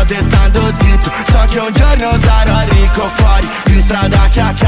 cose stando zitto. So che un giorno sarò ricco fuori in strada a chiacchierare